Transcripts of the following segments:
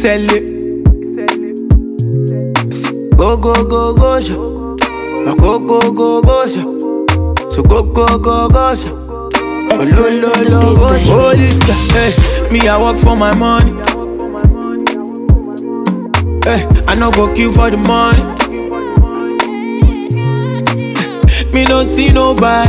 sell it. Go, go, go, go, show. Go, go, go, go, show. So go, go, go, go, show. Oh, lo, lo, lo, go, show. Holy hey, me, I work for my money. Hey, I no go kill for the money. Me no see nobody.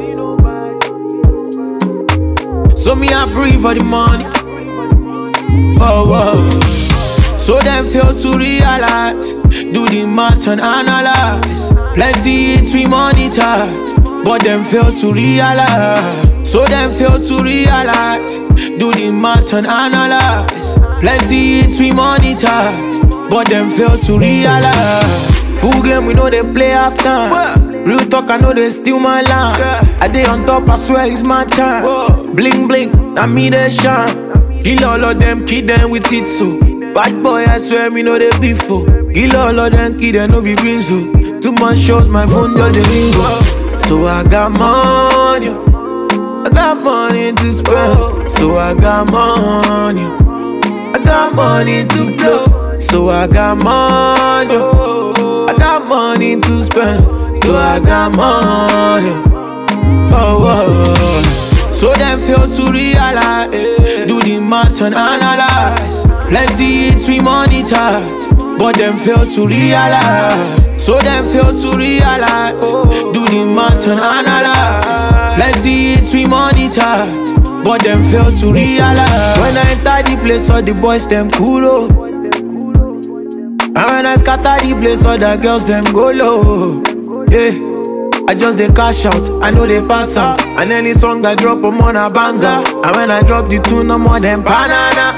So me, I breathe for the money. Oh, oh. So them fail to realize. Do the math and analyze. Plenty hits we monetize, but them fail to realize. So them fail to realize. Do the math and analyze. Plenty hits we monetize, but them fail to realize. Full game we know they play half time. Real talk I know they steal my line. I dey on top I swear it's my time. Bling bling, I me they shine. Kill all of them, kill them with it so. Bad boy I swear me know they before. Kill all of them, kill them no be green so. Too much shows my phone just a ringo. So I got money, I got money to spend. So I got money, I got money to blow. So I got money, I got money to spend. So I got money. Oh, oh. So them fail to realize. Do the math and analyze. Plenty hits we monetize, but them fail to realize. So them fail to realize. Do the math and analyze. Plenty hits we monetize, but them fail to realize. When I enter the place, all the boys them cool. And when I scatter the place, all the girls them go low. Yeah, I just they cash out, I know they pass out. And any song I drop, I'm on a banger. And when I drop the tune, no more than banana.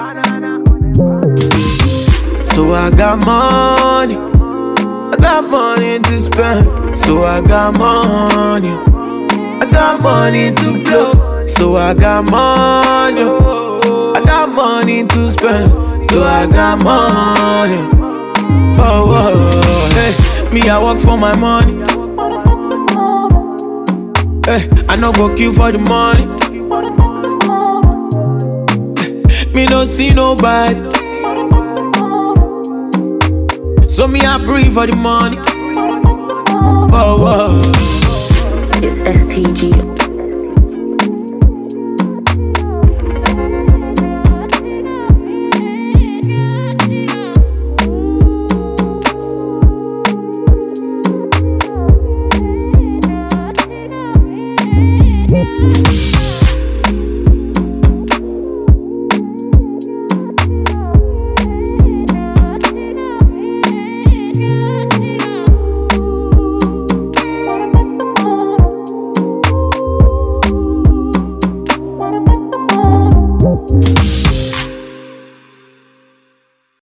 So I got money, I got money to spend. So I got money, I got money to blow. So I got money, I got money to spend. So I got money. Oh, oh, oh. Hey, me I work for my money. Hey, I no go kill for the money. Hey, me no see nobody. So me I breathe for the money. Oh, oh. It's STG.